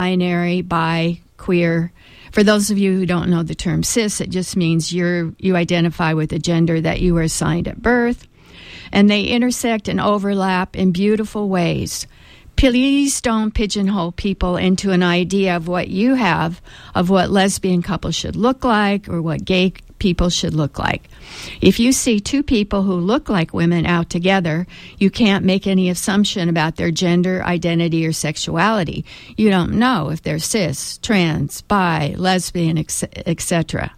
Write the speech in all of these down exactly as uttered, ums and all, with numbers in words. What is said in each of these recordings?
binary, bi, queer. For those of you who don't know the term cis, it just means you're you identify with the gender that you were assigned at birth. And they intersect and overlap in beautiful ways. Please don't pigeonhole people into an idea of what you have, of what lesbian couples should look like or what gay people should look like. If you see two people who look like women out together, you can't make any assumption about their gender, identity, or sexuality. You don't know if they're cis, trans, bi, lesbian, et cetera.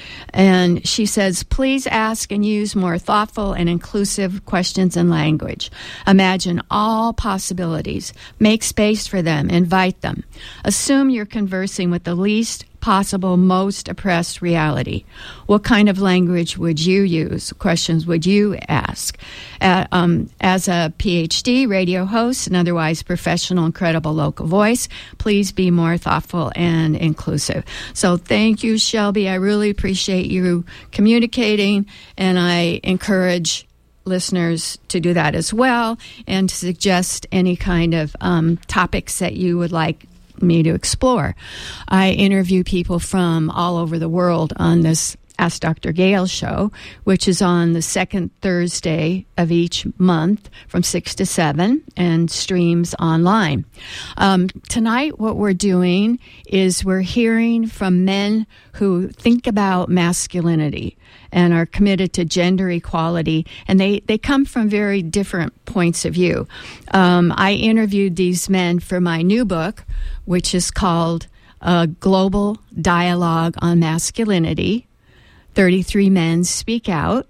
And she says, please ask and use more thoughtful and inclusive questions and language. Imagine all possibilities. Make space for them. Invite them. Assume you're conversing with the least possible, most oppressed reality. What kind of language would you use? Questions would you ask? Uh, um, as a P H D, radio host, and otherwise professional and credible local voice, please be more thoughtful and inclusive. So thank you, Shelby. I really appreciate you communicating, and I encourage listeners to do that as well, and to suggest any kind of um, topics that you would like me to explore. I interview people from all over the world on this Ask Doctor Gail show, which is on the second Thursday of each month from six to seven and streams online. Um, tonight, what we're doing is we're hearing from men who think about masculinity and are committed to gender equality, and they, they come from very different points of view. Um, I interviewed these men for my new book, which is called uh, Global Dialogue on Masculinity, thirty-three Men Speak Out,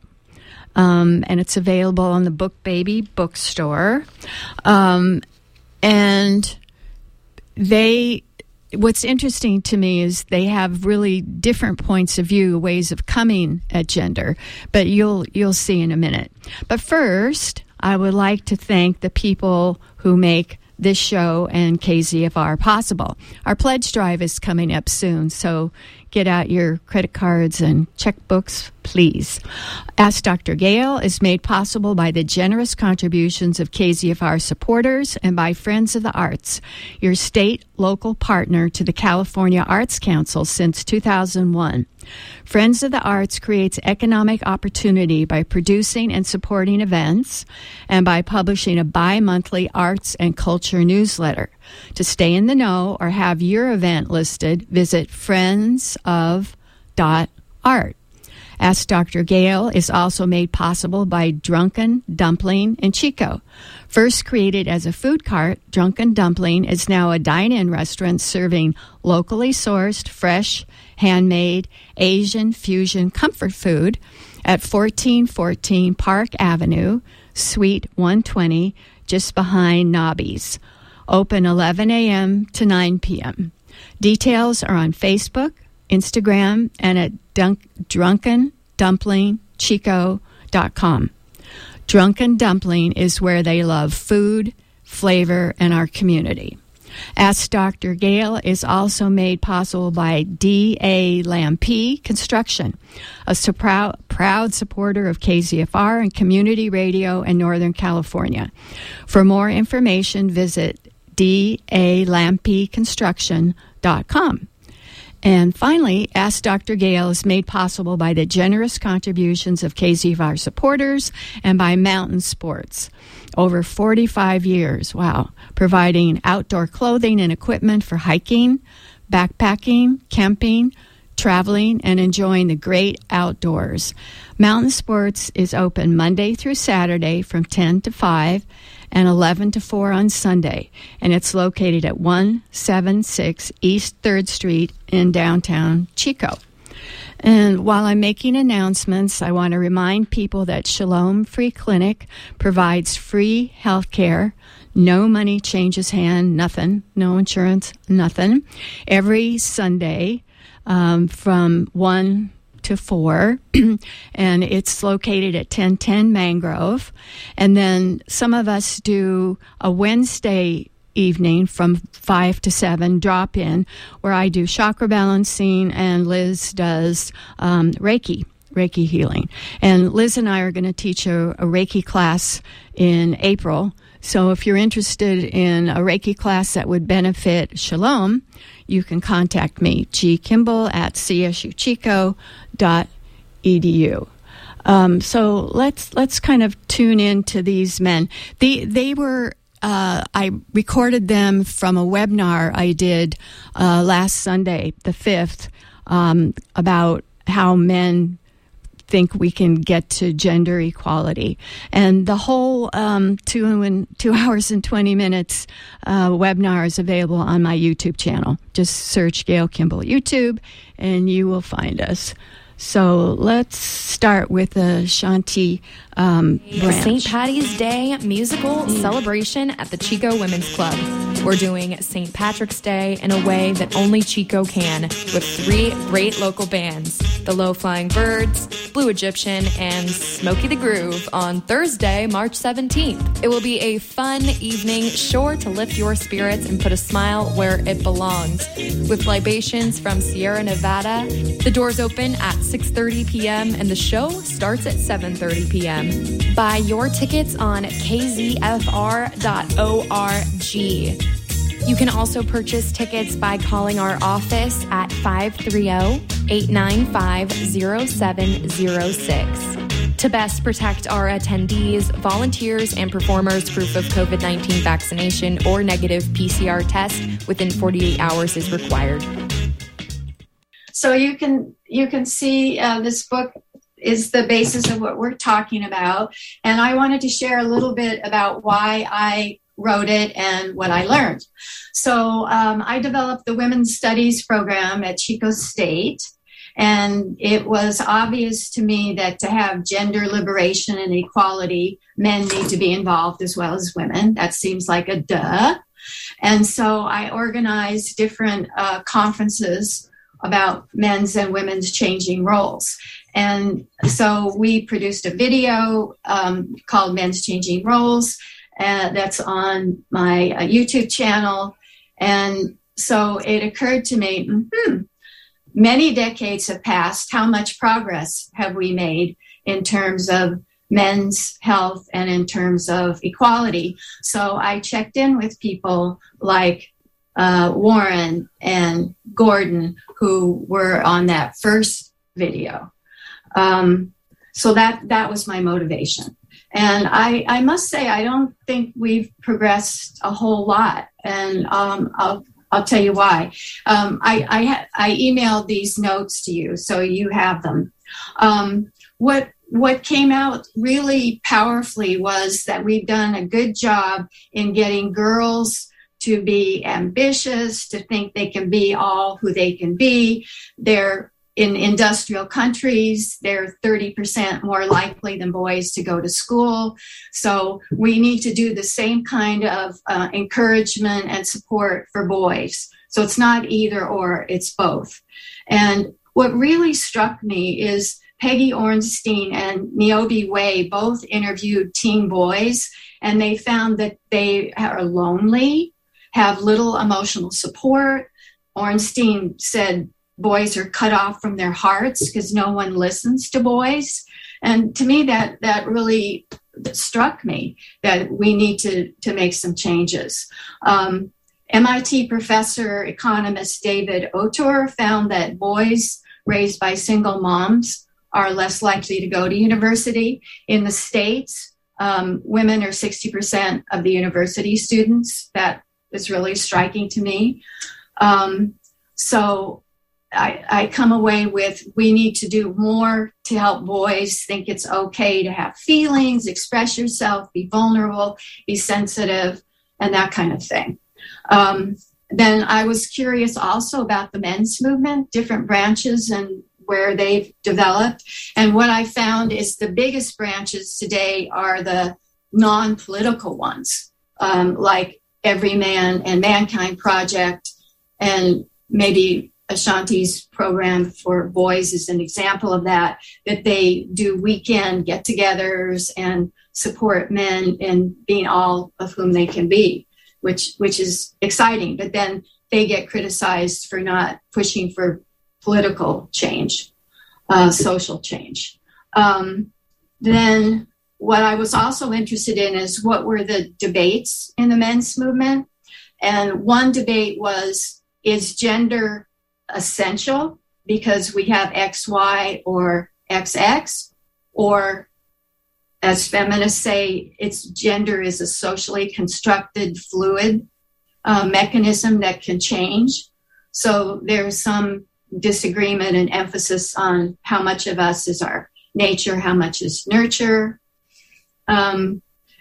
um, and it's available on the Book Baby bookstore. Um, and they... What's interesting to me is they have really different points of view, ways of coming at gender, but you'll you'll see in a minute. But first, I would like to thank the people who make this show and K Z F R possible. Our pledge drive is coming up soon, so get out your credit cards and checkbooks, please. Ask Doctor Gail is made possible by the generous contributions of K Z F R supporters and by Friends of the Arts, your state local partner to the California Arts Council since two thousand one. Friends of the Arts creates economic opportunity by producing and supporting events and by publishing a bi-monthly arts and culture newsletter. To stay in the know or have your event listed, visit friends of dot art. Ask Doctor Gail is also made possible by Drunken Dumpling in Chico. First created as a food cart, Drunken Dumpling is now a dine-in restaurant serving locally sourced, fresh, handmade, Asian fusion comfort food at fourteen fourteen Park Avenue, Suite one twenty, just behind Nobby's. Open eleven a.m. to nine p.m. Details are on Facebook, Instagram, and at dunk, drunken dumpling chico dot com. Drunken Dumpling is where they love food, flavor, and our community. Ask Doctor Gail is also made possible by D A Lampe Construction, a so proud, proud supporter of K Z F R and community radio in Northern California. For more information, visit d a lampe construction dot com. And finally, Ask Doctor Gail is made possible by the generous contributions of K Z F R supporters and by Mountain Sports. Over forty-five years, wow, providing outdoor clothing and equipment for hiking, backpacking, camping, traveling, and enjoying the great outdoors. Mountain Sports is open Monday through Saturday from ten to five and eleven to four on Sunday, and it's located at one seventy-six East third Street in downtown Chico. And while I'm making announcements, I want to remind people that Shalom Free Clinic provides free health care. No money changes hand, nothing, no insurance, nothing. Every Sunday um, from one to four, and it's located at ten ten Mangrove. And then some of us do a Wednesday evening from five to seven drop in, where I do chakra balancing and Liz does um, Reiki, Reiki healing. And Liz and I are going to teach a, a Reiki class in April. So if you're interested in a Reiki class that would benefit Shalom, you can contact me, G. Kimball at c s u chico dot e d u. Um, so let's let's kind of tune in to these men. They they were uh, I recorded them from a webinar I did uh, last Sunday, the fifth, um, about how men think we can get to gender equality, and the whole um, two and two hours and twenty minutes uh, webinar is available on my YouTube channel. Just search Gail Kimball YouTube, and you will find us. So let's start with the Shanti um, branch. Saint Patty's Day musical celebration at the Chico Women's Club. We're doing Saint Patrick's Day in a way that only Chico can, with three great local bands, the Low Flying Birds, Blue Egyptian, and Smokey the Groove on Thursday, March seventeenth. It will be a fun evening, sure to lift your spirits and put a smile where it belongs. With libations from Sierra Nevada, the doors open at six thirty p.m. and the show starts at seven thirty p.m. Buy your tickets on k z f r dot org. You can also purchase tickets by calling our office at five three zero, eight nine five, zero seven zero six. To best protect our attendees, volunteers, and performers, proof of covid nineteen vaccination or negative P C R test within forty-eight hours is required. So you can you can see uh, this book is the basis of what we're talking about. And I wanted to share a little bit about why I wrote it and what I learned. So um, I developed the Women's Studies program at Chico State. And it was obvious to me that to have gender liberation and equality, men need to be involved as well as women. That seems like a duh. And so I organized different uh, conferences about men's and women's changing roles. And so we produced a video um, called Men's Changing Roles. Uh, that's on my uh, YouTube channel. And so it occurred to me, hmm, many decades have passed. How much progress have we made in terms of men's health and in terms of equality? So I checked in with people like uh, Warren and Gordon, who were on that first video. Um, so that, that was my motivation. And I, I must say, I don't think we've progressed a whole lot. And um, I'll, I'll tell you why. Um, I, I, ha- I emailed these notes to you, so you have them. Um, what, what came out really powerfully was that we've done a good job in getting girls to be ambitious, to think they can be all who they can be. They're in industrial countries, they're thirty percent more likely than boys to go to school. So we need to do the same kind of uh, encouragement and support for boys. So it's not either or, it's both. And what really struck me is Peggy Ornstein and Niobe Way both interviewed teen boys, and they found that they are lonely, have little emotional support. Ornstein said boys are cut off from their hearts because no one listens to boys. And to me, that that really struck me, that we need to, to make some changes. Um, M I T professor, economist David Autor found that boys raised by single moms are less likely to go to university. In the States, um, women are sixty percent of the university students. That is really striking to me. Um, so I, I come away with, we need to do more to help boys think it's okay to have feelings, express yourself, be vulnerable, be sensitive, and that kind of thing. Um, then I was curious also about the men's movement, different branches and where they've developed. And what I found is the biggest branches today are the non-political ones, um, like Every Man and Mankind Project, and maybe Ashanti's program for boys is an example of that, that they do weekend get-togethers and support men in being all of whom they can be, which which is exciting. But then they get criticized for not pushing for political change, uh, social change. Um, then what I was also interested in is what were the debates in the men's movement. And one debate was, is gender essential because we have X Y or X X? Or as feminists say, it's gender is a socially constructed fluid uh, mechanism that can change. So there's some disagreement and emphasis on how much of us is our nature, how much is nurture. Um,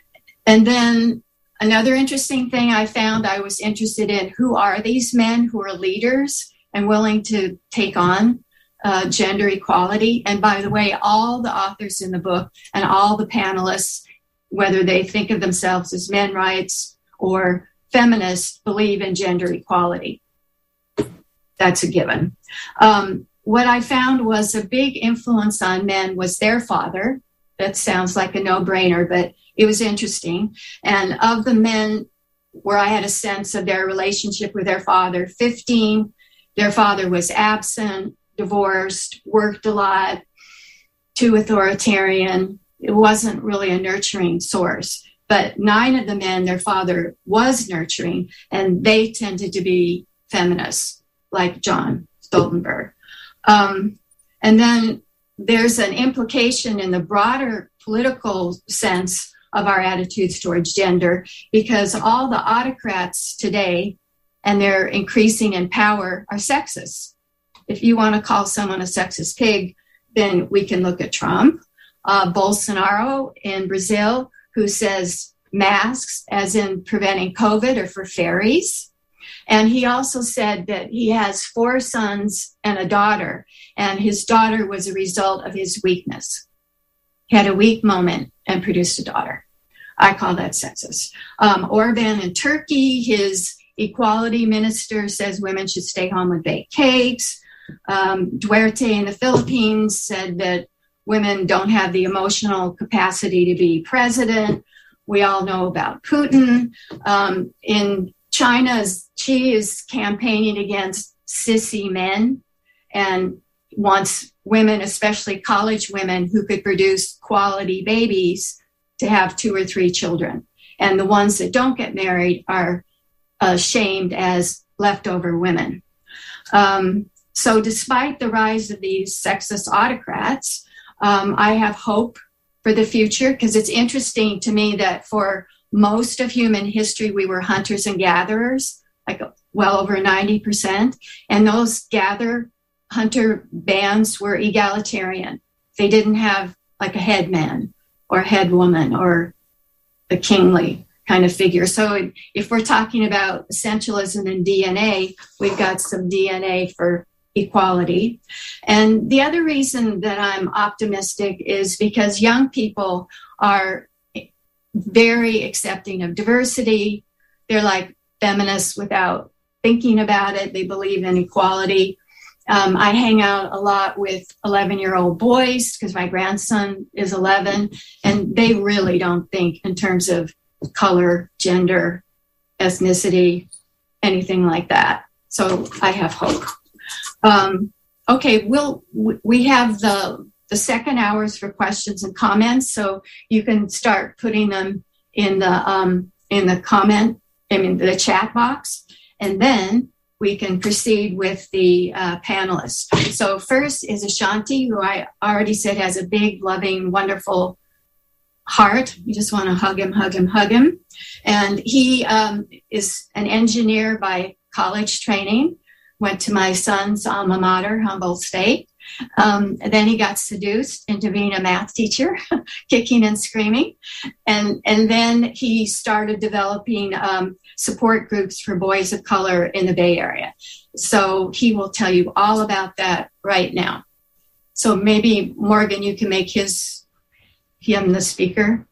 and then another interesting thing I found, I was interested in who are these men who are leaders and willing to take on uh, gender equality. And by the way, all the authors in the book and all the panelists, whether they think of themselves as men rights or feminists, believe in gender equality. That's a given. Um, what I found was a big influence on men was their father. That sounds like a no-brainer, but it was interesting. And of the men where I had a sense of their relationship with their father, fifteen, their father was absent, divorced, worked a lot, too authoritarian. It wasn't really a nurturing source. But nine of the men, their father was nurturing, and they tended to be feminists, like John Stoltenberg. Um, and then there's an implication in the broader political sense of our attitudes towards gender, because all the autocrats today, and they're increasing in power, are sexist. If you want to call someone a sexist pig, then we can look at Trump, uh, Bolsonaro in Brazil, who says masks, as in preventing COVID, are for fairies. And he also said that he has four sons and a daughter, and his daughter was a result of his weakness. He had a weak moment and produced a daughter. I call that sexist. Um, Orban in Turkey, his equality minister says women should stay home with baked cakes. Um, Duterte in the Philippines said that women don't have the emotional capacity to be president. We all know about Putin. Um, in China, Xi is campaigning against sissy men and wants women, especially college women, who could produce quality babies to have two or three children. And the ones that don't get married are uh, shamed as leftover women. Um, so despite the rise of these sexist autocrats, um, I have hope for the future, because it's interesting to me that for most of human history, we were hunters and gatherers, like well over ninety percent. And those gather hunter bands were egalitarian. They didn't have like a headman or head woman or a kingly kind of figure. So if we're talking about essentialism in D N A, we've got some D N A for equality. And the other reason that I'm optimistic is because young people are very accepting of diversity. They're like feminists without thinking about it. They believe in equality. Um, I hang out a lot with eleven-year-old boys because my grandson is eleven, and they really don't think in terms of color, gender, ethnicity, anything like that. So I have hope. Um, okay, we'll, we have the, the second hours for questions and comments, so you can start putting them in the um, in the comment, I mean the chat box, and then we can proceed with the uh, panelists. So first is Ashanti, who I already said has a big, loving, wonderful heart. You just want to hug him, hug him, hug him. And he um, is an engineer by college training, went to my son's alma mater, Humboldt State. Um, and then he got seduced into being a math teacher, kicking and screaming. And, and then he started developing um, support groups for boys of color in the Bay Area. So he will tell you all about that right now. So maybe, Morgan, you can make his him the speaker.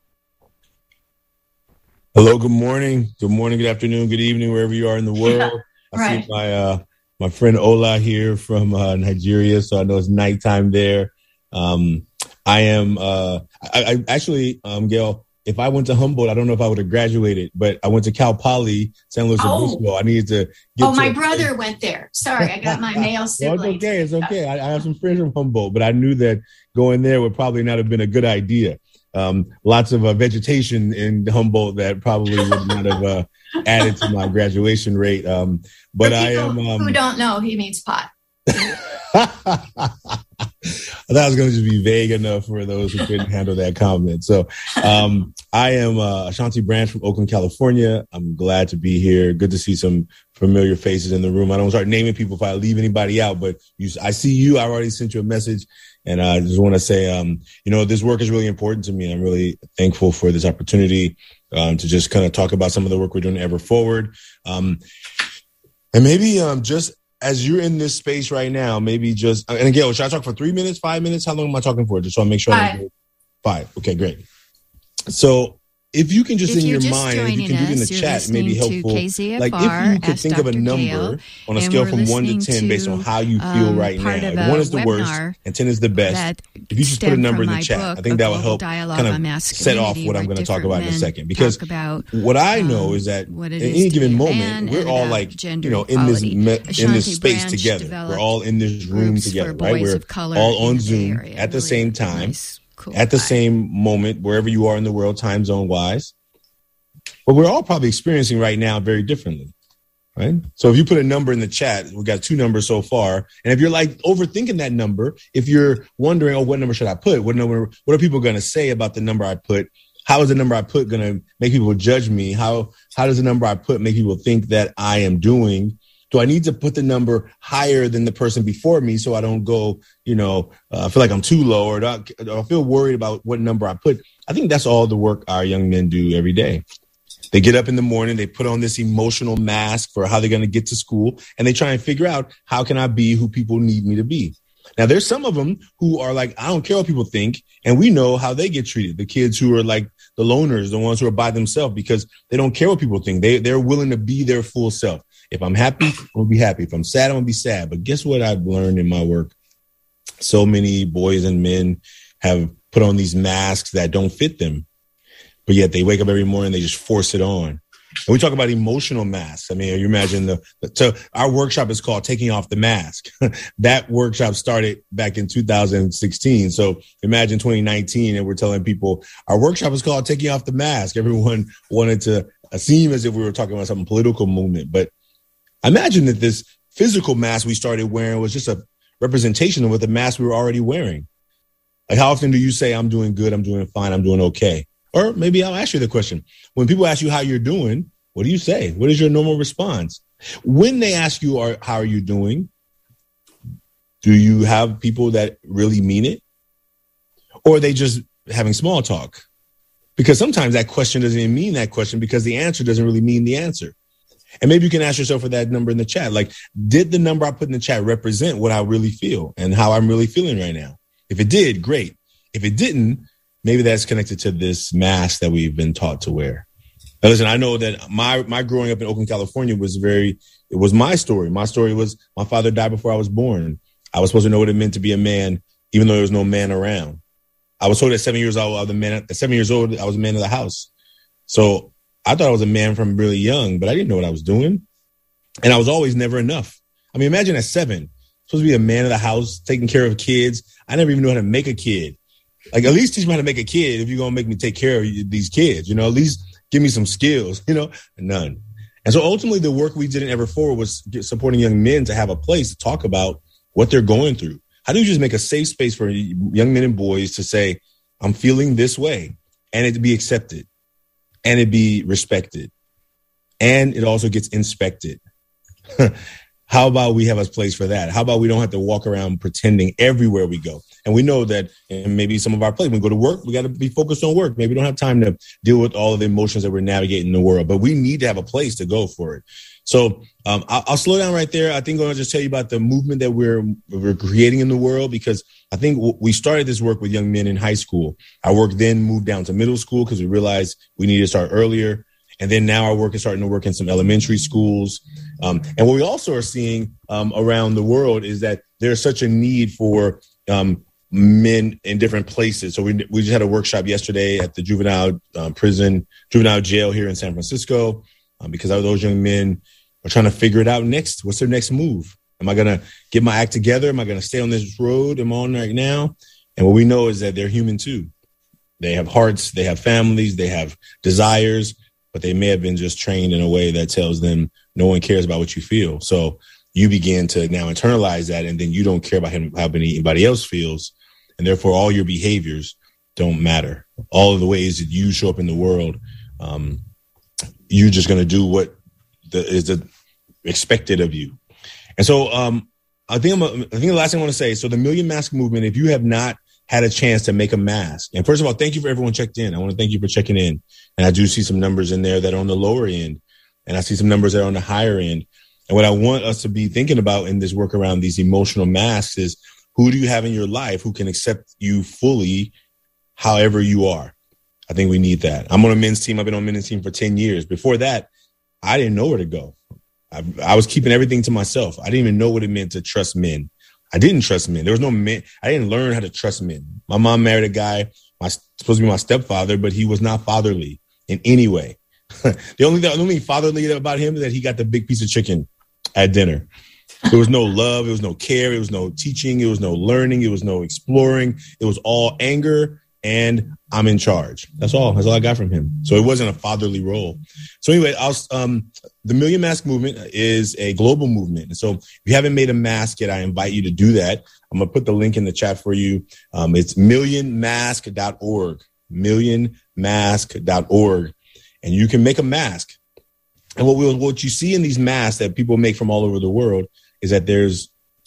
Hello, good morning. Good morning, good afternoon, good evening, wherever you are in the world. Yeah, I right. see my uh, my friend Ola here from uh, Nigeria, so I know it's nighttime there. Um, I am, uh, I, I actually, um, Gail, if I went to Humboldt, I don't know if I would have graduated, but I went to Cal Poly, San Luis Oh. Obispo. I needed to get Oh, to my a- brother went there. Sorry, I got my male Well, siblings. it's okay. It's okay. I, I have some friends from Humboldt, but I knew that going there would probably not have been a good idea. um, lots of uh, vegetation in Humboldt that probably would not have uh, added to my graduation rate. Um, but I am. Um, who don't know, he means pot. I thought I was going to just be vague enough for those who couldn't handle that comment. So um, I am uh, Ashanti Branch from Oakland, California. I'm glad to be here. Good to see some familiar faces in the room. I don't start naming people if I leave anybody out, but you, I see you. I already sent you a message, and I just want to say, um, you know, this work is really important to me. I'm really thankful for this opportunity um, to just kind of talk about some of the work we're doing Ever Forward. Um, and maybe um, just as you're in this space right now, maybe just, and again, should I talk for three minutes, five minutes? How long am I talking for? Just so I make sure. Five. I Five. Okay, great. So if you can just if in your just mind, if you can do it in the chat, maybe helpful. K Z F R, like if you could think of a number Gale, on a scale from one to ten to, based on how you feel um, right now. If one is the worst and ten is the best. If you just put a number in the chat, I think that will help kind of set off what I'm going to talk about in a second. Because what I know um, is that at any given moment, we're all like, you know, in this me- in this space together. We're all in this room together, right? We're all on Zoom at the same time. Cool. At the same moment, wherever you are in the world, time zone wise. But we're all probably experiencing right now very differently, right? So if you put a number in the chat, we got two numbers so far. And if you're like overthinking that number, if you're wondering, oh, what number should I put? What number? What are people going to say about the number I put? How is the number I put going to make people judge me? How how does the number I put make people think that I am doing? Do I need to put the number higher than the person before me so I don't go, you know, uh, feel like I'm too low, or do I, do I feel worried about what number I put? I think that's all the work our young men do every day. They get up in the morning, they put on this emotional mask for how they're going to get to school, and they try and figure out, how can I be who people need me to be? Now, there's some of them who are like, I don't care what people think, and we know how they get treated. The kids who are like the loners, the ones who are by themselves because they don't care what people think. They, they're willing to be their full self. If I'm happy, I'm going to be happy. If I'm sad, I'm going to be sad. But guess what I've learned in my work? So many boys and men have put on these masks that don't fit them. But yet they wake up every morning, they just force it on. And we talk about emotional masks. I mean, you imagine the, so our workshop is called Taking Off the Mask. That workshop started back in two thousand sixteen. So imagine twenty nineteen and we're telling people our workshop is called Taking Off the Mask. Everyone wanted to seem as if we were talking about some political movement. But imagine that this physical mask we started wearing was just a representation of what the mask we were already wearing. Like, how often do you say, I'm doing good, I'm doing fine, I'm doing okay? Or maybe I'll ask you the question. When people ask you how you're doing, what do you say? What is your normal response? When they ask you, are, how are you doing? Do you have people that really mean it? Or are they just having small talk? Because sometimes that question doesn't even mean that question because the answer doesn't really mean the answer. And maybe you can ask yourself for that number in the chat. Like, did the number I put in the chat represent what I really feel and how I'm really feeling right now? If it did, great. If it didn't, maybe that's connected to this mask that we've been taught to wear. Now, listen, I know that my my growing up in Oakland, California was very, it was my story. My story was my father died before I was born. I was supposed to know what it meant to be a man, even though there was no man around. I was told at seven years old, I was the man, at seven years old, I was a man of the house. So I thought I was a man from really young, but I didn't know what I was doing. And I was always never enough. I mean, imagine at seven, supposed to be a man of the house, taking care of kids. I never even knew how to make a kid. Like, at least teach me how to make a kid if you're going to make me take care of these kids, you know, at least give me some skills, you know, none. And so ultimately the work we did in Ever Forward was supporting young men to have a place to talk about what they're going through. How do you just make a safe space for young men and boys to say, I'm feeling this way, and it be accepted, and it be respected, and it also gets inspected. How about we have a place for that? How about we don't have to walk around pretending everywhere we go? And we know that in maybe some of our places, when we go to work, we got to be focused on work. Maybe we don't have time to deal with all of the emotions that we're navigating in the world, but we need to have a place to go for it. So um, I'll, I'll slow down right there. I think I'm going to just tell you about the movement that we're we're creating in the world, because I think w- we started this work with young men in high school. Our work then moved down to middle school because we realized we needed to start earlier. And then now our work is starting to work in some elementary schools. Um, and what we also are seeing um, around the world is that there's such a need for um, men in different places. So we we just had a workshop yesterday at the juvenile uh, prison, juvenile jail here in San Francisco, um, because those young men are trying to figure it out next. What's their next move? Am I going to get my act together? Am I going to stay on this road I'm on right now? And what we know is that they're human too. They have hearts, they have families, they have desires, but they may have been just trained in a way that tells them no one cares about what you feel. So you begin to now internalize that, and then you don't care about him, how anybody else feels. And therefore, all your behaviors don't matter. All of the ways that you show up in the world, um, you're just going to do what the, is the expected of you. And so um, I think I'm a, I think the last thing I want to say, so the Million Mask Movement, if you have not had a chance to make a mask, and first of all, thank you for everyone checked in. I want to thank you for checking in. And I do see some numbers in there that are on the lower end, and I see some numbers that are on the higher end. And what I want us to be thinking about in this work around these emotional masks is, who do you have in your life who can accept you fully, however you are? I think we need that. I'm on a men's team. I've been on a men's team for ten years. Before that, I didn't know where to go. I, I was keeping everything to myself. I didn't even know what it meant to trust men. I didn't trust men. There was no men. I didn't learn how to trust men. My mom married a guy, my, supposed to be my stepfather, but he was not fatherly in any way. the only the only fatherly about him is that he got the big piece of chicken at dinner. There was no love. There was no care. It was no teaching. It was no learning. It was no exploring. It was all anger and I'm in charge. That's all. That's all I got from him. So it wasn't a fatherly role. So anyway, I'll, um, the Million Mask Movement is a global movement. And so if you haven't made a mask yet, I invite you to do that. I'm going to put the link in the chat for you. Um, it's million mask dot org, million mask dot org. And you can make a mask. And what we'll, what you see in these masks that people make from all over the world is that there's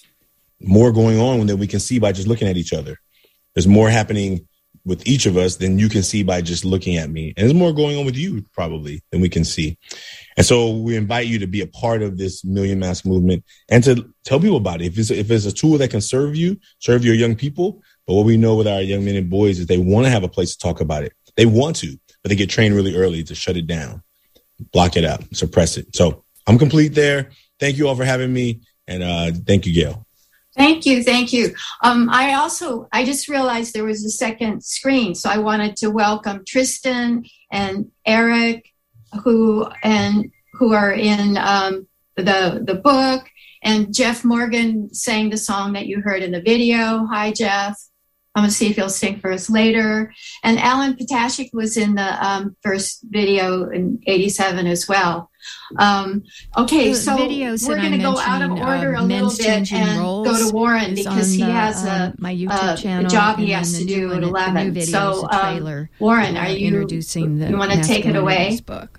more going on than we can see by just looking at each other. There's more happening with each of us than you can see by just looking at me. And there's more going on with you probably than we can see. And so we invite you to be a part of this Million Mask Movement and to tell people about it. If it's, if it's a tool that can serve you, serve your young people. But what we know with our young men and boys is they want to have a place to talk about it. They want to, but they get trained really early to shut it down, block it out, suppress it. So I'm complete there. Thank you all for having me. And uh, thank you, Gail. Thank you. Thank you. Um, I also, I just realized there was a second screen. So I wanted to welcome Tristan and Eric, who and who are in um, the, the book, and Jeff Morgan sang the song that you heard in the video. Hi, Jeff. I'm going to see if he'll sing for us later. And Alan Potashik was in the um, first video in eighty-seven as well. Um, okay, so we're going to go out of order uh, a little bit and go to Warren because he the, has a, uh, my YouTube channel, a job he has to do at eleven. So, um, Warren, are you introducing the you want to take it away? Book.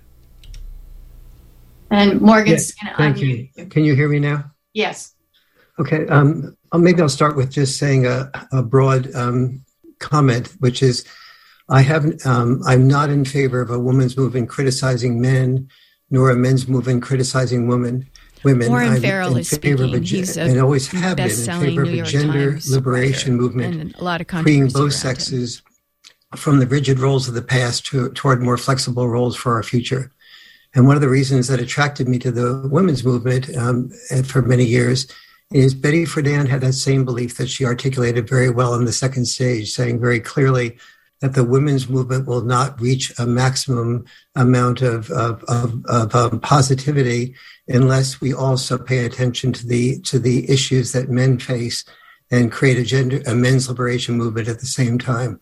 And Morgan's yes, thank you. you. Can you hear me now? Yes. Okay. Um, maybe I'll start with just saying a, a broad um, comment, which is I haven't. Um, I'm not in favor of a women's movement criticizing men, nor a men's movement criticizing women. Women. Warren I'm Farrell in is favor speaking. Of a, He's a and always have been in favor of a gender liberation movement, and a lot of freeing both sexes him. From the rigid roles of the past to, toward more flexible roles for our future. And one of the reasons that attracted me to the women's movement um, for many years is Betty Friedan had that same belief that she articulated very well in the second stage, saying very clearly that the women's movement will not reach a maximum amount of, of, of, of um, positivity unless we also pay attention to the to the issues that men face and create a gender a men's liberation movement at the same time.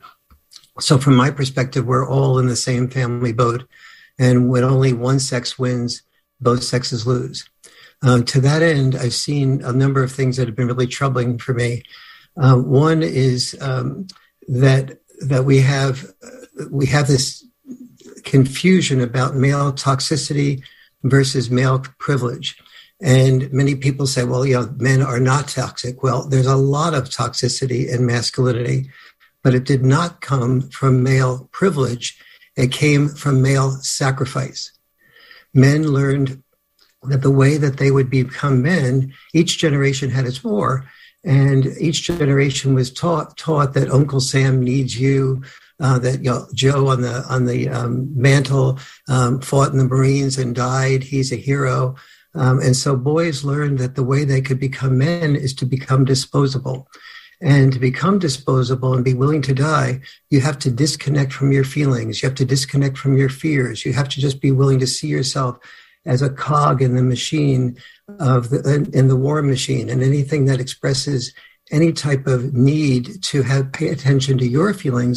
So from my perspective, we're all in the same family boat. And when only one sex wins, both sexes lose. Uh, to that end, I've seen a number of things that have been really troubling for me. Uh, one is um, that that we have uh, we have this confusion about male toxicity versus male privilege, and many people say, "Well, you know, men are not toxic." Well, there's a lot of toxicity in masculinity, but it did not come from male privilege. It came from male sacrifice. Men learned that the way that they would become men, each generation had its war, and each generation was taught taught that Uncle Sam needs you, uh, that you know, Joe on the on the um, mantle um, fought in the Marines and died. He's a hero. Um, and so boys learned that the way they could become men is to become disposable. And to become disposable and be willing to die, you have to disconnect from your feelings. You have to disconnect from your fears. You have to just be willing to see yourself as a cog in the machine of the in the war machine, and anything that expresses any type of need to have pay attention to your feelings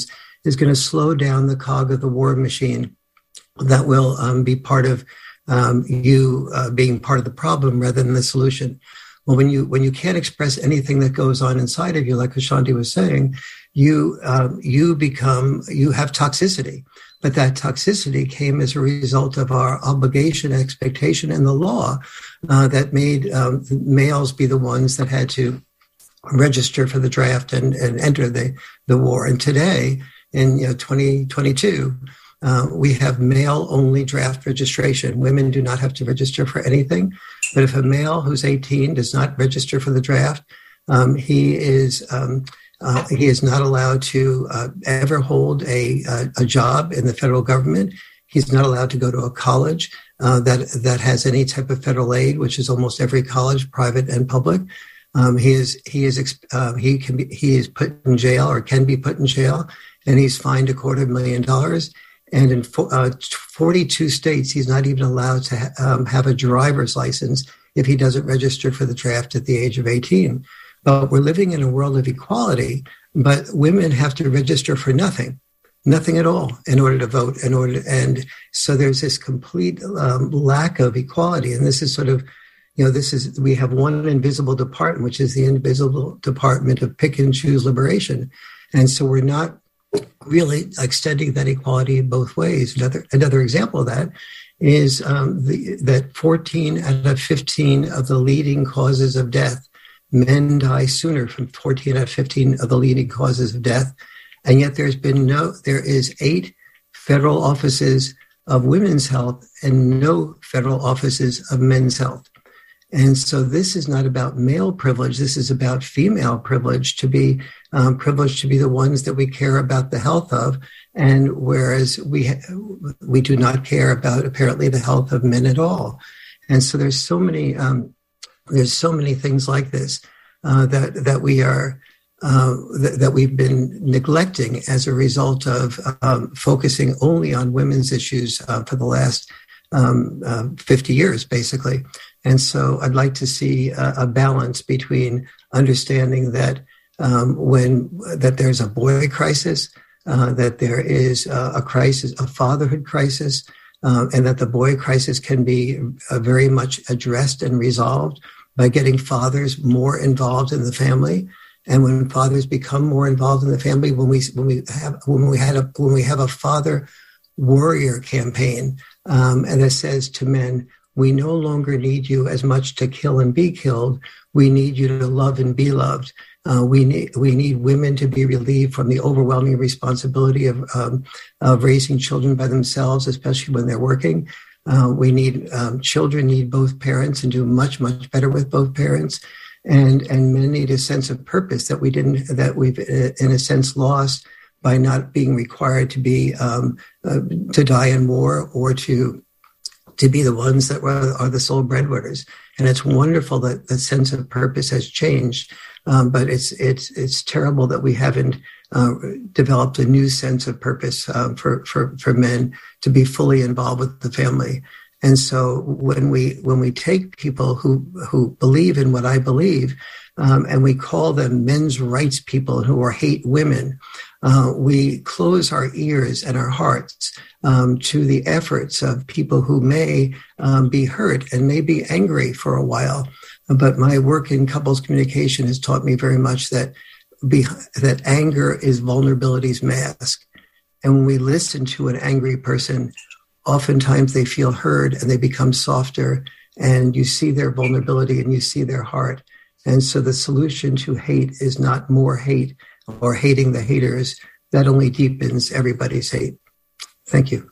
is going to slow down the cog of the war machine that will um, be part of um, you uh, being part of the problem rather than the solution. Well, when you when you can't express anything that goes on inside of you, like Ashanti was saying, you um, you become you have toxicity. But that toxicity came as a result of our obligation, expectation, and the law uh, that made um, males be the ones that had to register for the draft and, and enter the, the war. And today, in you know, twenty twenty-two, uh, we have male-only draft registration. Women do not have to register for anything. But if a male who's eighteen does not register for the draft, um, he is um, uh, he is not allowed to uh, ever hold a, a a job in the federal government. He's not allowed to go to a college uh, that that has any type of federal aid, which is almost every college, private and public. Um, he is he is uh, he can be he is put in jail or can be put in jail, and he's fined a quarter million dollars. And in uh, forty-two states, he's not even allowed to ha- um, have a driver's license if he doesn't register for the draft at the age of eighteen. But we're living in a world of equality, but women have to register for nothing, nothing at all in order to vote. In order to, and so there's this complete um, lack of equality. And this is sort of, you know, this is, we have one invisible department, which is the invisible department of pick and choose liberation. And so we're not really extending that equality in both ways. Another another example of that is um, the, that fourteen out of fifteen of the leading causes of death, men die sooner from fourteen out of fifteen of the leading causes of death. And yet there's been no, there is eight federal offices of women's health and no federal offices of men's health. And so this is not about male privilege. This is about female privilege to be um, privileged to be the ones that we care about the health of. And whereas we we do not care about apparently the health of men at all. And so there's so many um, there's so many things like this uh, that that we are uh, that, that we've been neglecting as a result of um, focusing only on women's issues uh, for the last um, uh, fifty years, basically. And so I'd like to see a, a balance between understanding that um, when that there's a boy crisis, uh, that there is a, a crisis, a fatherhood crisis, uh, and that the boy crisis can be uh, very much addressed and resolved by getting fathers more involved in the family. And when fathers become more involved in the family, when we when we have when we had a when we have a father warrior campaign, um, and it says to men, we no longer need you as much to kill and be killed. We need you to love and be loved. Uh, we need we need women to be relieved from the overwhelming responsibility of um, of raising children by themselves, especially when they're working. Uh, we need um, children need both parents and do much much better with both parents, and and men need a sense of purpose that we didn't that we've in a sense lost by not being required to be um, uh, to die in war or to. to be the ones that are the sole breadwinners. And it's wonderful that the sense of purpose has changed, um, but it's it's it's terrible that we haven't uh, developed a new sense of purpose um, for, for, for men to be fully involved with the family. And so when we when we take people who, who believe in what I believe, um, and we call them men's rights people who are hate women, uh, we close our ears and our hearts Um, to the efforts of people who may um, be hurt and may be angry for a while. But my work in couples communication has taught me very much that be, that anger is vulnerability's mask. And when we listen to an angry person, oftentimes they feel heard and they become softer, and you see their vulnerability and you see their heart. And so the solution to hate is not more hate or hating the haters. That only deepens everybody's hate. Thank you.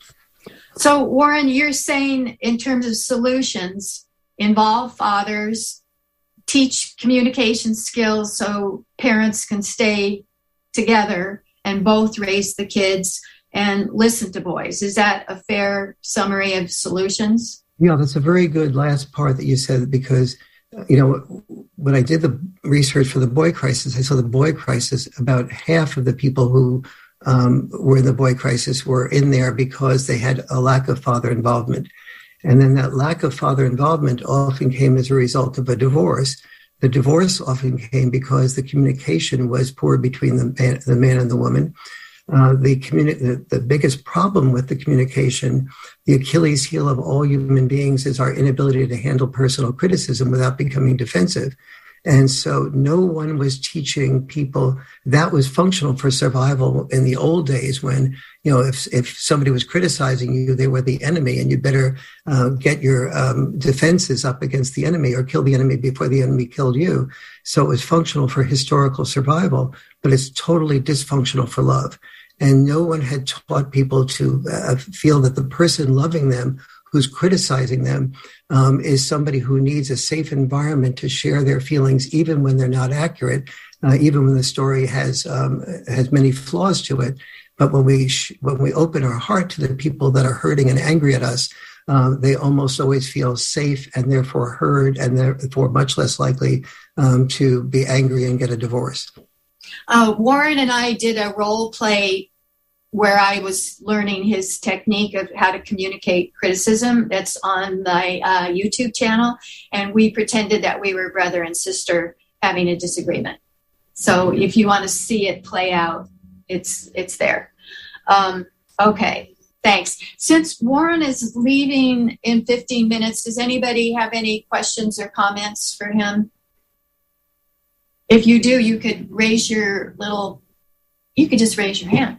So, Warren, you're saying in terms of solutions, involve fathers, teach communication skills so parents can stay together and both raise the kids and listen to boys. Is that a fair summary of solutions? Yeah, that's a very good last part that you said, because, you know, when I did the research for the boy crisis, I saw the boy crisis, about half of the people who Um, were in the boy crisis were in there because they had a lack of father involvement. And then that lack of father involvement often came as a result of a divorce. The divorce often came because the communication was poor between the man, the man and the woman. uh, the, communi- the the biggest problem with the communication, the Achilles heel of all human beings, is our inability to handle personal criticism without becoming defensive. And so no one was teaching people that was functional for survival in the old days when, you know, if if somebody was criticizing you, they were the enemy and you better uh, get your um, defenses up against the enemy or kill the enemy before the enemy killed you. So it was functional for historical survival, but it's totally dysfunctional for love. And no one had taught people to uh, feel that the person loving them, who's criticizing them, um, is somebody who needs a safe environment to share their feelings, even when they're not accurate, uh, even when the story has um, has many flaws to it. But when we sh- when we open our heart to the people that are hurting and angry at us, uh, they almost always feel safe and therefore heard, and therefore much less likely um, to be angry and get a divorce. Uh, Warren and I did a role play where I was learning his technique of how to communicate criticism. That's on my uh, YouTube channel. And we pretended that we were brother and sister having a disagreement. So if you want to see it play out, it's it's there. Um, okay, thanks. Since Warren is leaving in fifteen minutes, does anybody have any questions or comments for him? If you do, you could raise your little, you could just raise your hand.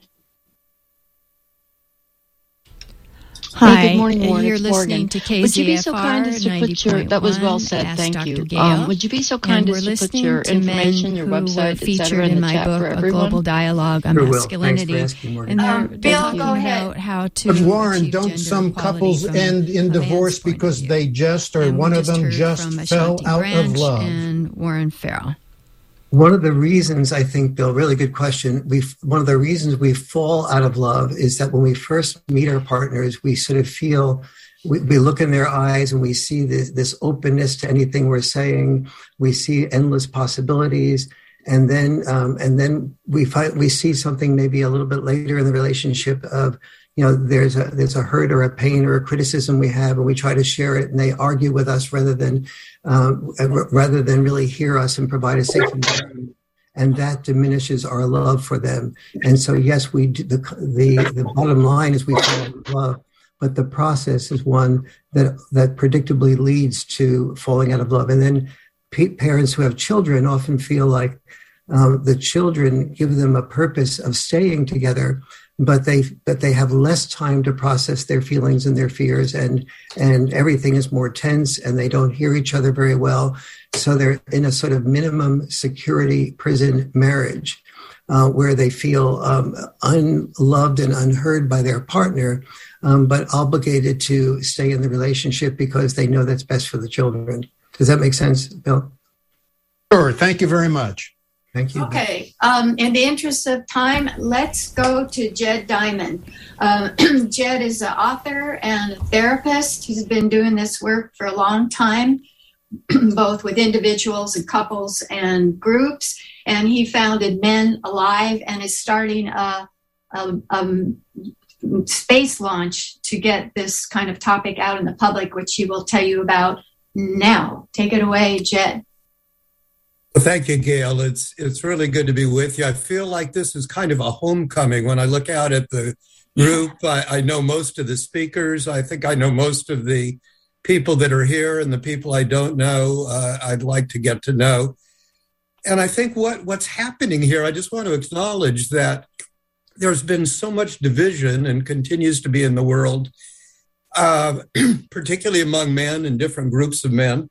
Hi, hey, good morning, Warren. You're it's listening Morgan. to K Z F R Would you be so kind as to put your, that was well said, Ask thank Doctor you. Gail. Um, would you be so kind And as we're to put your listening to information, men your who website, were featured et cetera, in, in the my chat book, for A everyone? Global Dialogue on Sure will. Masculinity. Thanks for asking, Morgan. And they're, Um, they're Bill, talking go ahead. about how to But Warren, achieve don't gender some equality couples from end in a divorce man's point of because view. they just or And we one of just them heard just from fell Ashanti out Branch of love? and Warren Farrell. One of the reasons, I think, Bill, really good question. We one of the reasons we fall out of love is that when we first meet our partners, we sort of feel, we, we look in their eyes and we see this, this openness to anything we're saying. We see endless possibilities, and then um, and then we find we see something maybe a little bit later in the relationship of, you know, there's a there's a hurt or a pain or a criticism we have, and we try to share it, and they argue with us rather than um, rather than really hear us and provide a safe environment, and that diminishes our love for them. And so, yes, we do, the the the bottom line is we fall in love, but the process is one that that predictably leads to falling out of love. And then p- parents who have children often feel like um, the children give them a purpose of staying together, but they but they have less time to process their feelings and their fears, and and everything is more tense, and they don't hear each other very well. So they're in a sort of minimum security prison marriage uh, where they feel um, unloved and unheard by their partner, um, but obligated to stay in the relationship because they know that's best for the children. Does that make sense, Bill? Sure. Thank you very much. Thank you. Okay. Um, in the interest of time, let's go to Jed Diamond. Uh, Jed is an author and a therapist. He's been doing this work for a long time, both with individuals and couples and groups. And he founded Men Alive and is starting a, a, a space launch to get this kind of topic out in the public, which he will tell you about now. Take it away, Jed. Well, thank you, Gail. It's it's really good to be with you. I feel like this is kind of a homecoming. When I look out at the group, I, I know most of the speakers. I think I know most of the people that are here, and the people I don't know, uh, I'd like to get to know. And I think what, what's happening here, I just want to acknowledge that there's been so much division and continues to be in the world, uh, particularly among men and different groups of men.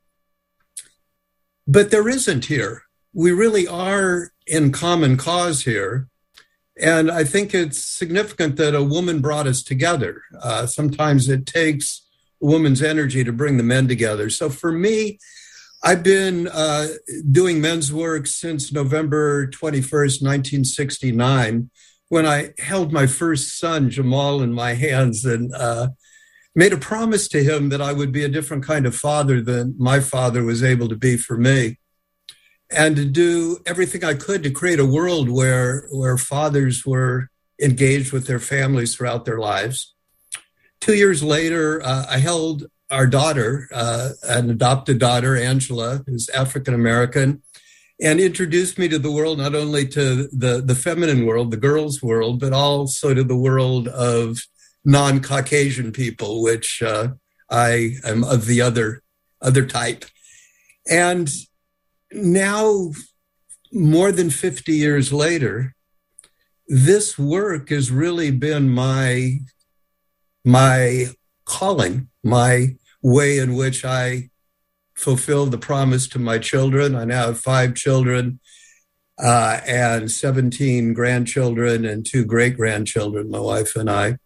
But there isn't here. We really are in common cause here. And I think it's significant that a woman brought us together. Uh, sometimes it takes a woman's energy to bring the men together. So for me, I've been uh, doing men's work since November twenty-first, nineteen sixty-nine, when I held my first son, Jamal, in my hands and uh, made a promise to him that I would be a different kind of father than my father was able to be for me, and to do everything I could to create a world where, where fathers were engaged with their families throughout their lives. Two years later, uh, I held our daughter, uh, an adopted daughter, Angela, who's African-American, and introduced me to the world, not only to the, the feminine world, the girls' world, but also to the world of non-Caucasian people, which uh, I am of the other other type. And now, more than fifty years later, this work has really been my, my calling, my way in which I fulfill the promise to my children. I now have five children uh, and seventeen grandchildren and two great-grandchildren, my wife and I.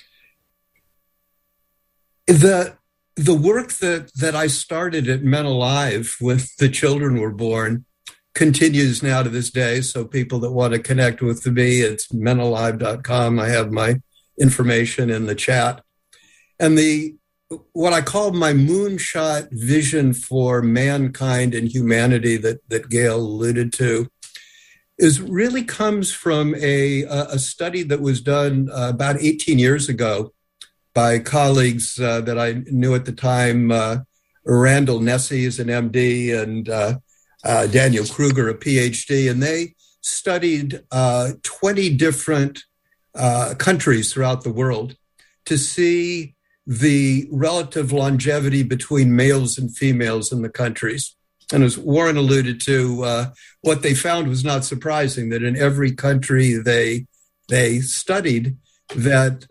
The the work that, that I started at Men Alive when the children were born continues now to this day. So people that want to connect with me, it's men alive dot com. I have my information in the chat. And the what I call my moonshot vision for mankind and humanity that, that Gail alluded to is really comes from a, a study that was done uh, about eighteen years ago by colleagues uh, that I knew at the time. uh, Randall Nesse is an M D, and uh, uh, Daniel Kruger, a P H D, and they studied uh, twenty different uh, countries throughout the world to see the relative longevity between males and females in the countries. And as Warren alluded to, uh, what they found was not surprising, that in every country they they studied, that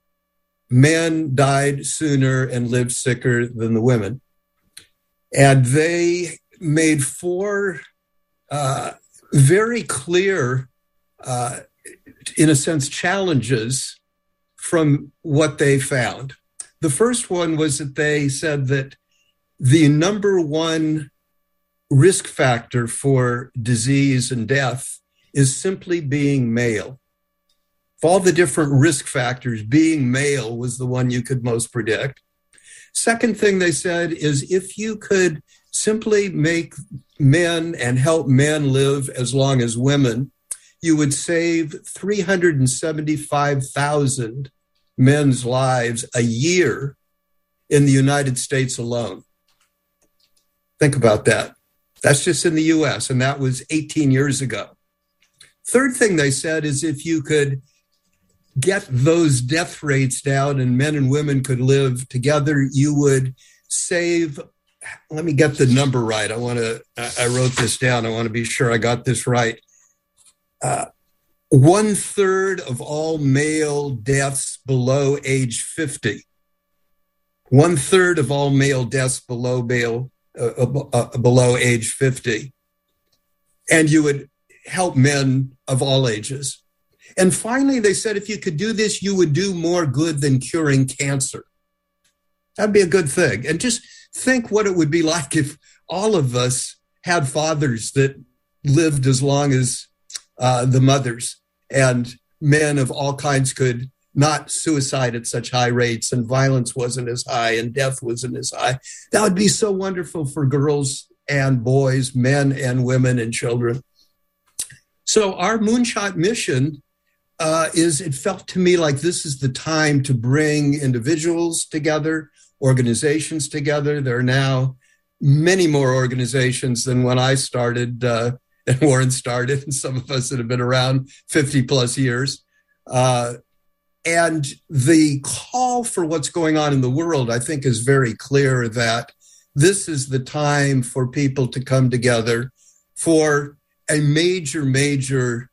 men died sooner and lived sicker than the women. And they made four uh, very clear, uh, in a sense, challenges from what they found. The first one was that they said that the number one risk factor for disease and death is simply being male. Of all the different risk factors, being male was the one you could most predict. Second thing they said is if you could simply make men and help men live as long as women, you would save three hundred seventy-five thousand men's lives a year in the United States alone. Think about that. That's just in the U S, and that was eighteen years ago. Third thing they said is if you could get those death rates down and men and women could live together, you would save, let me get the number right. I want to, I wrote this down. I want to be sure I got this right. Uh, one third of all male deaths below age fifty. One third of all male deaths below male, uh, uh, below age fifty. And you would help men of all ages. And finally, they said if you could do this, you would do more good than curing cancer. That'd be a good thing. And just think what it would be like if all of us had fathers that lived as long as uh, the mothers, and men of all kinds could not suicide at such high rates, and violence wasn't as high, and death wasn't as high. That would be so wonderful for girls and boys, men and women and children. So our moonshot mission uh, is, it felt to me like this is the time to bring individuals together, organizations together. There are now many more organizations than when I started, uh, and Warren started, and some of us that have been around fifty plus years. Uh, and the call for what's going on in the world, I think, is very clear that this is the time for people to come together for a major, major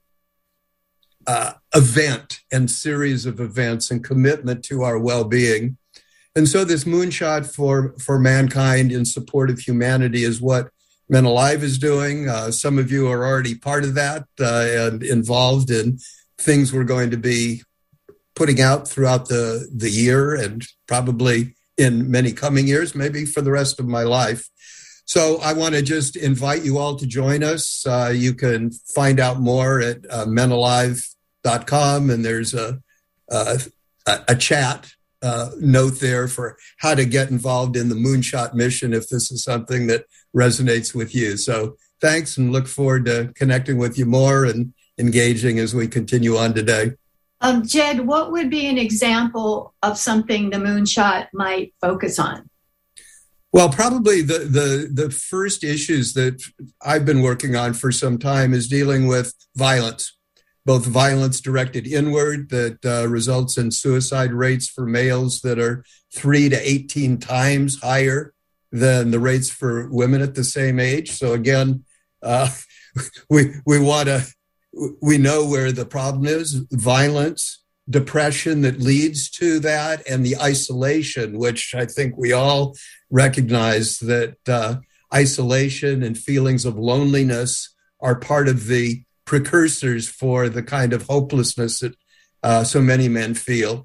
uh, event and series of events and commitment to our well-being. And so this moonshot for, for mankind in support of humanity is what Men Alive is doing. Uh, some of you are already part of that uh, and involved in things we're going to be putting out throughout the, the year and probably in many coming years, maybe for the rest of my life. So I want to just invite you all to join us. Uh, you can find out more at uh, men alive dot com, and there's a, a, a chat uh, note there for how to get involved in the Moonshot mission if this is something that resonates with you. So thanks, and look forward to connecting with you more and engaging as we continue on today. Um, Jed, what would be an example of something the Moonshot might focus on? Well, probably the, the, the first issues that I've been working on for some time is dealing with violence, both violence directed inward that uh, results in suicide rates for males that are three to eighteen times higher than the rates for women at the same age. So again, uh, we we want to, we know where the problem is, violence, depression that leads to that, and the isolation, which I think we all recognize that uh, isolation and feelings of loneliness are part of the precursors for the kind of hopelessness that uh, so many men feel.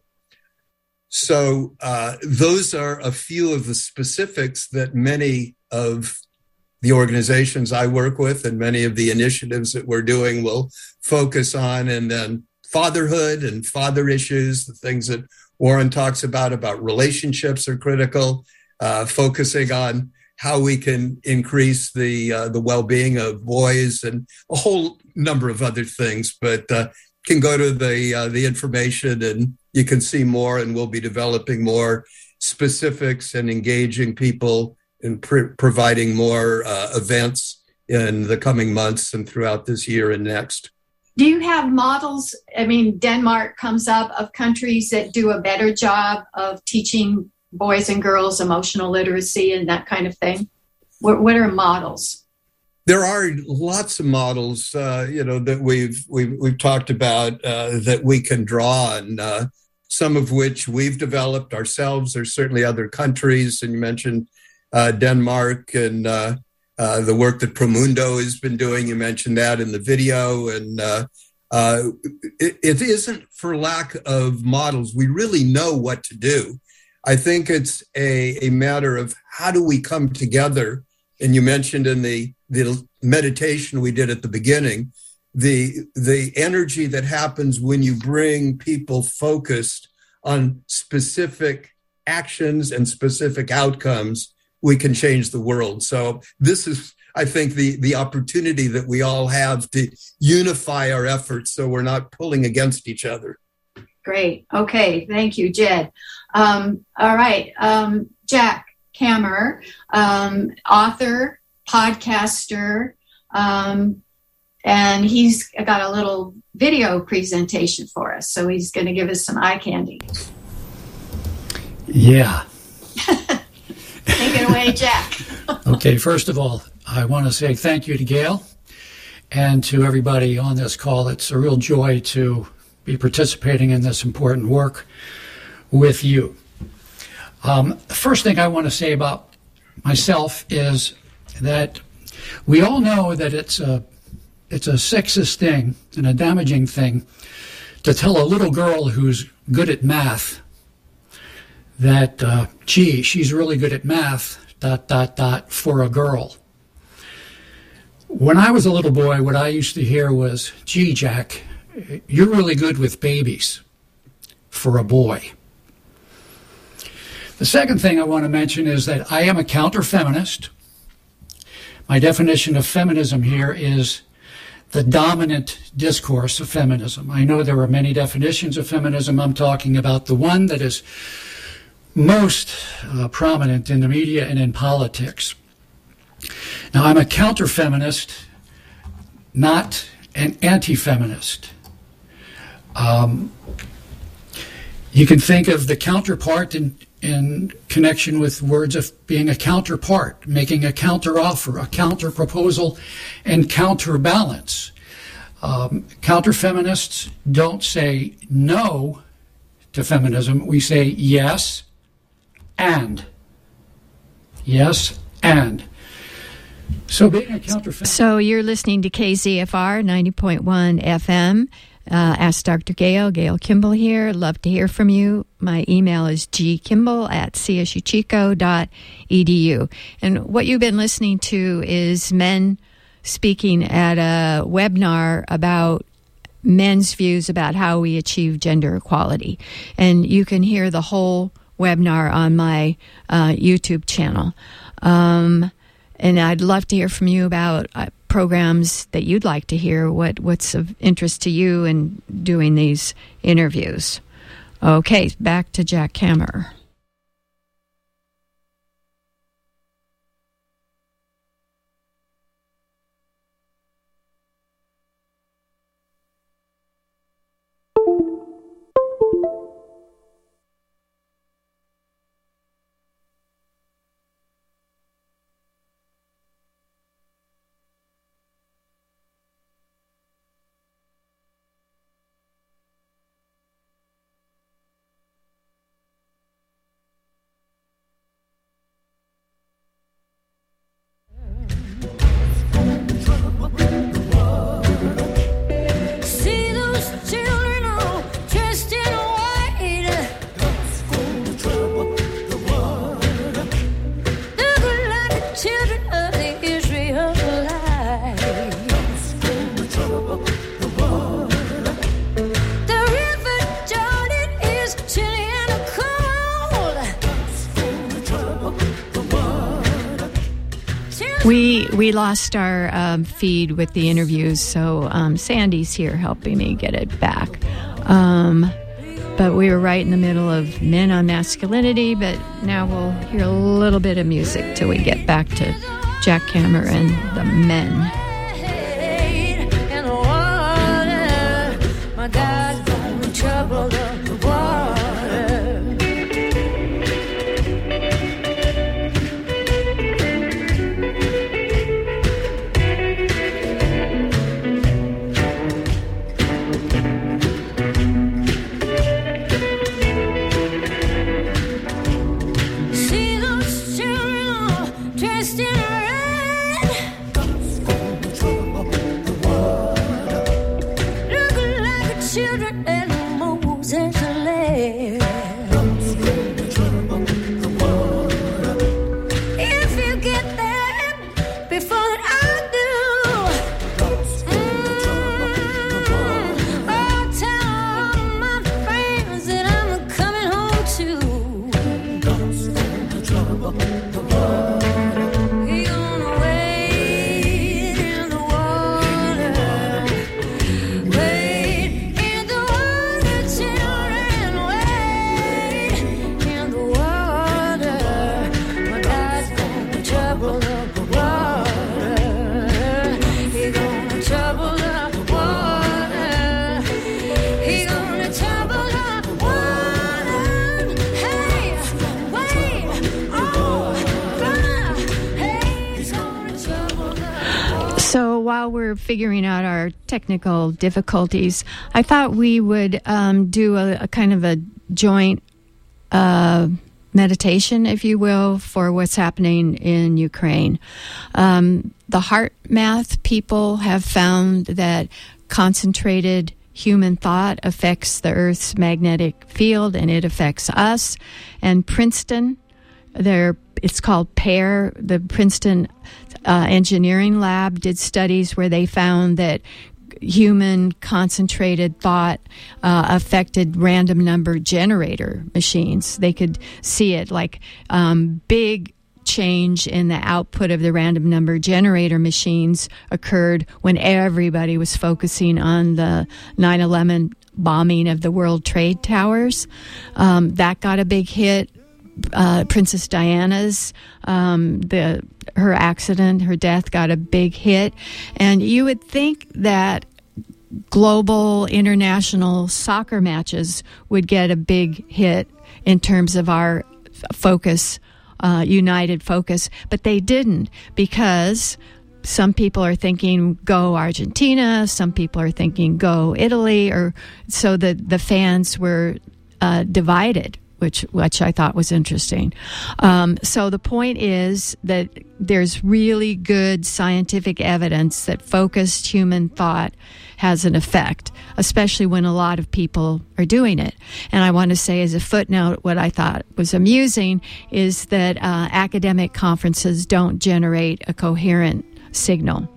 So uh, those are a few of the specifics that many of the organizations I work with and many of the initiatives that we're doing will focus on. And then fatherhood and father issues, the things that Warren talks about, about relationships are critical, uh, focusing on how we can increase the uh, the well-being of boys and a whole number of other things. But uh, can go to the uh, the information and you can see more, and we'll be developing more specifics and engaging people and pr- providing more uh, events in the coming months and throughout this year and next. Do you have models? I mean, Denmark comes up of countries that do a better job of teaching boys and girls emotional literacy and that kind of thing. What, what are models? There are lots of models, uh, you know, that we've we've we've talked about uh, that we can draw on. Uh, some of which we've developed ourselves. There's certainly other countries, and you mentioned uh, Denmark and uh, uh, the work that Promundo has been doing. You mentioned that in the video, and uh, uh, it, it isn't for lack of models. We really know what to do. I think it's a, a matter of how do we come together. And you mentioned in the, the meditation we did at the beginning, the the energy that happens when you bring people focused on specific actions and specific outcomes, we can change the world. So this is, I think, the, the opportunity that we all have to unify our efforts so we're not pulling against each other. Great. Okay. Thank you, Jed. Um, all right. Um, Jack Kammer, um, author, podcaster, um, and he's got a little video presentation for us. So he's going to give us some eye candy. Yeah. Take it away, Jack. Okay. First of all, I want to say thank you to Gail and to everybody on this call. It's a real joy to be participating in this important work with you. Um, the first thing I want to say about myself is that we all know that it's a it's a sexist thing and a damaging thing to tell a little girl who's good at math that, uh, gee, she's really good at math, dot, dot, dot, for a girl. When I was a little boy, what I used to hear was, gee, Jack, you're really good with babies for a boy. The second thing I want to mention is that I am a counter-feminist. My definition of feminism here is the dominant discourse of feminism. I know there are many definitions of feminism. I'm talking about the one that is most uh, prominent in the media and in politics. Now, I'm a counter-feminist, not an anti-feminist. Um, you can think of the counterpart in, in connection with words of being a counterpart, making a counteroffer, a counterproposal, and counterbalance. Um, counterfeminists don't say no to feminism. We say yes and. Yes and. So being a counterfeminist. So you're listening to K Z F R ninety point one F M. Uh, ask Doctor Gail, Gail Kimball here. Love to hear from you. My email is gkimball at c s u chico dot e d u. And what you've been listening to is men speaking at a webinar about men's views about how we achieve gender equality. And you can hear the whole webinar on my uh, YouTube channel. Um, and I'd love to hear from you about uh, programs that you'd like to hear, what, what's of interest to you in doing these interviews. Okay, back to Jack Kammer. We we lost our um, feed with the interviews, so um, Sandy's here helping me get it back. Um, but we were right in the middle of Men on Masculinity, but now we'll hear a little bit of music till we get back to Jackhammer and the Men. While we're figuring out our technical difficulties, I thought we would um, do a, a kind of a joint uh, meditation, if you will, for what's happening in Ukraine. Um, the HeartMath people have found that concentrated human thought affects the Earth's magnetic field, and it affects us. And Princeton, they're, it's called PAIR, the Princeton Uh, engineering lab did studies where they found that human concentrated thought uh, affected random number generator machines. They could see it like um, big change in the output of the random number generator machines occurred when everybody was focusing on the nine eleven bombing of the World Trade Towers. Um, that got a big hit. Uh, Princess Diana's um, the her accident, her death got a big hit, and you would think that global international soccer matches would get a big hit in terms of our focus, uh, united focus, but they didn't, because some people are thinking go Argentina, some people are thinking go Italy, or so the the fans were uh, divided. Which, which I thought was interesting. Um, so the point is that there's really good scientific evidence that focused human thought has an effect, especially when a lot of people are doing it. And I want to say as a footnote, what I thought was amusing is that uh, academic conferences don't generate a coherent signal.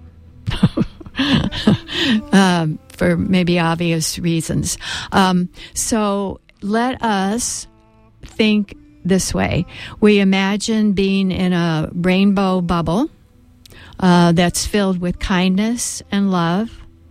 um, for maybe obvious reasons. Um, so let us think this way. We imagine being in a rainbow bubble uh, that's filled with kindness and love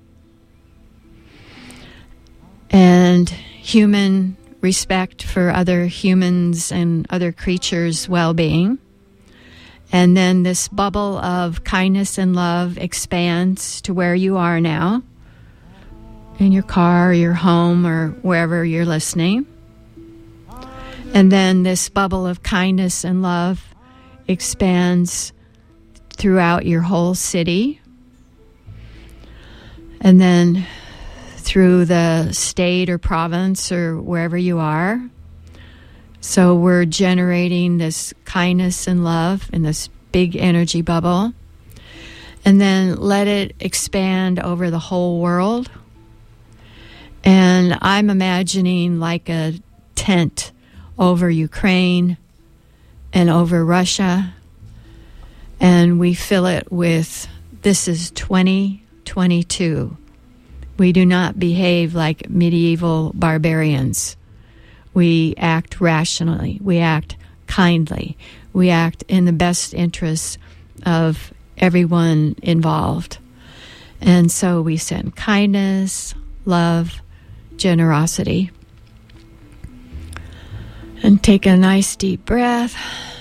and human respect for other humans and other creatures' well-being. And then this bubble of kindness and love expands to where you are now, in your car or your home or wherever you're listening. And then this bubble of kindness and love expands throughout your whole city. And then through the state or province or wherever you are. So we're generating this kindness and love in this big energy bubble. And then let it expand over the whole world. And I'm imagining like a tent over Ukraine and over Russia, and we fill it with, this is twenty twenty-two. We do not behave like medieval barbarians. We act rationally. We act kindly. We act in the best interests of everyone involved. And so we send kindness, love, generosity. And take a nice deep breath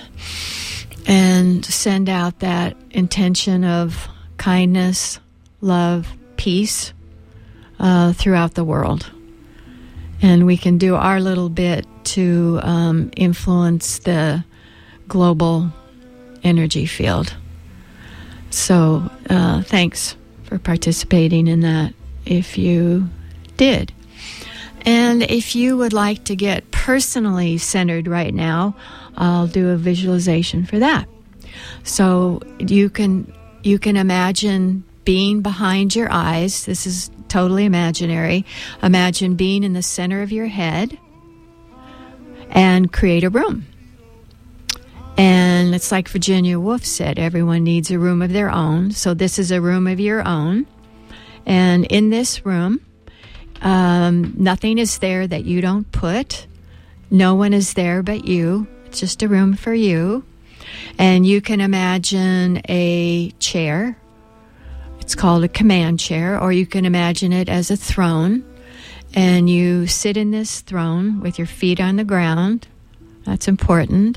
and send out that intention of kindness, love, peace uh, throughout the world. And we can do our little bit to um, influence the global energy field. So uh, thanks for participating in that if you did. And if you would like to get personally centered right now, I'll do a visualization for that. So you can you can imagine being behind your eyes. This is totally imaginary. Imagine being in the center of your head and create a room. And it's like Virginia Woolf said, everyone needs a room of their own. So this is a room of your own. And in this room, um, nothing is there that you don't put. No one is there but you. It's just a room for you. And you can imagine a chair. It's called a command chair, or you can imagine it as a throne. And you sit in this throne with your feet on the ground. That's important.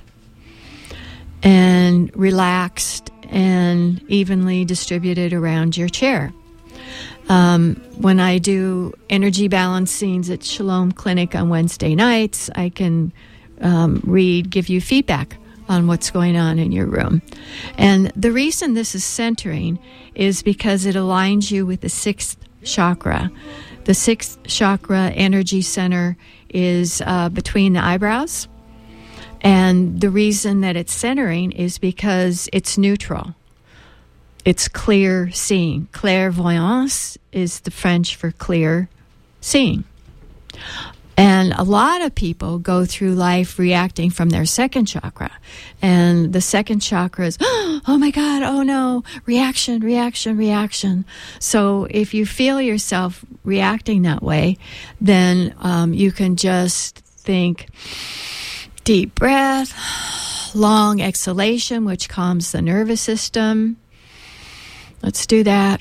And relaxed and evenly distributed around your chair. Um, when I do energy balancings at Shalom Clinic on Wednesday nights, I can um, read, give you feedback on what's going on in your room. And the reason this is centering is because it aligns you with the sixth chakra. The sixth chakra energy center is uh, between the eyebrows. And the reason that it's centering is because it's neutral. It's clear seeing. Clairvoyance is the French for clear seeing. And a lot of people go through life reacting from their second chakra. And the second chakra is, oh my God, oh no, reaction, reaction, reaction. So if you feel yourself reacting that way, then um, you can just think, deep breath, long exhalation, which calms the nervous system. Let's do that.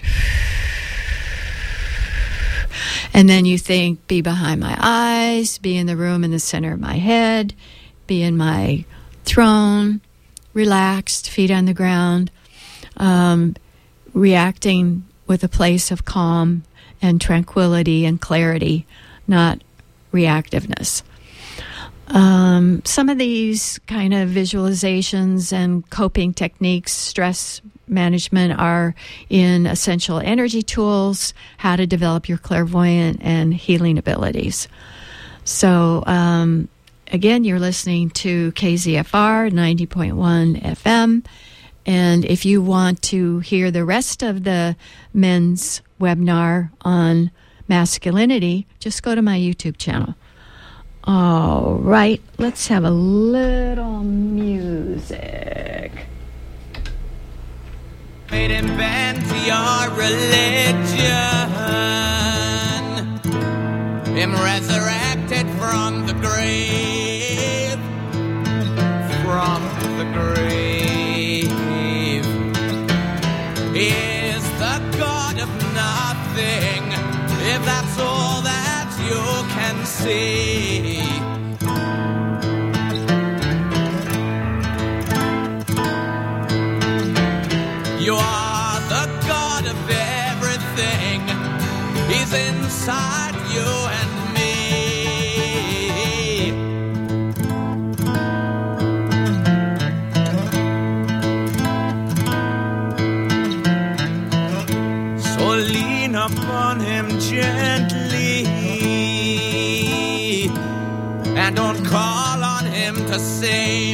And then you think, be behind my eyes, be in the room in the center of my head, be in my throne, relaxed, feet on the ground, um, reacting with a place of calm and tranquility and clarity, not reactiveness. Um, some of these kind of visualizations and coping techniques, stress management, are in Essential Energy Tools, How to Develop Your Clairvoyant and Healing Abilities. So, um, again, you're listening to K Z F R ninety point one F M. And if you want to hear the rest of the men's webinar on masculinity, just go to my YouTube channel. All right, let's have a little music. Made him bend to your religion. Him resurrected from the grave. From the grave. He is the God of nothing, if that's all that you can see. You are the God of everything. He's inside you and me. So lean upon him gently and don't call on him to save.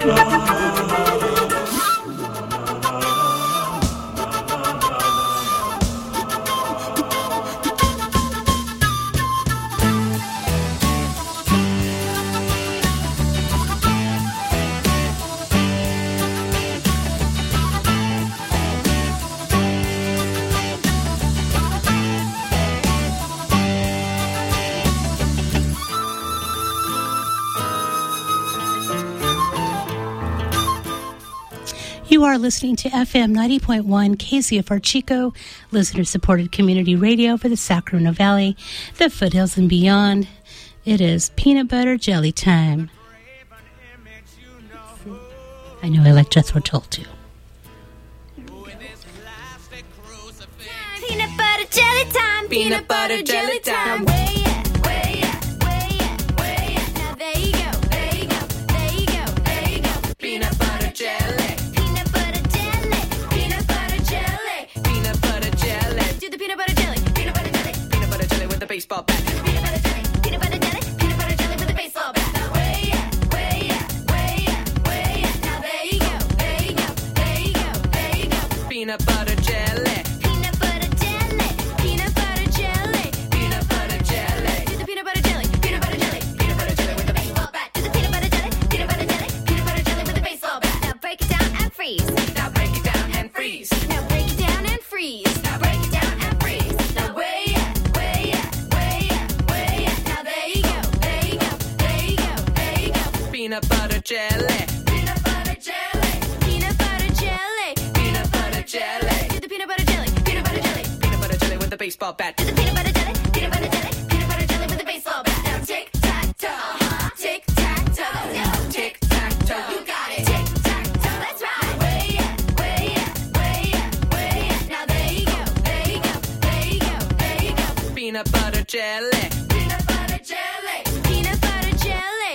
You are listening to F M ninety point one K Z F R Chico, listener-supported community radio for the Sacramento Valley, the foothills and beyond. It is peanut butter jelly time. I know I like Jethro Tull too. Peanut butter jelly time. Peanut butter jelly time. Way up, way up, way up, way up. Now there you go, there you go, there you go, there you go. Peanut butter jelly. Peanut butter jelly. Peanut butter jelly. Peanut butter jelly. Do the peanut butter jelly. Peanut butter jelly. Peanut butter jelly with the baseball bat. Peanut butter jelly. Peanut butter jelly. Peanut butter jelly with the baseball bat. Now way up, way up, way up, way up. Now there you go, there you go, there you go, there you go. Peanut butter jelly. Now break it down and freeze. Now break it down and freeze. Now break it down and freeze. Now way up, way up, way up, way up. Now there you go, there you go, there you go, there you go. Peanut butter jelly. Peanut butter jelly. Peanut butter jelly. Peanut butter jelly. Do the peanut butter jelly. Peanut butter jelly. Peanut butter jelly with the baseball bat. Do the peanut butter jelly. Peanut butter jelly.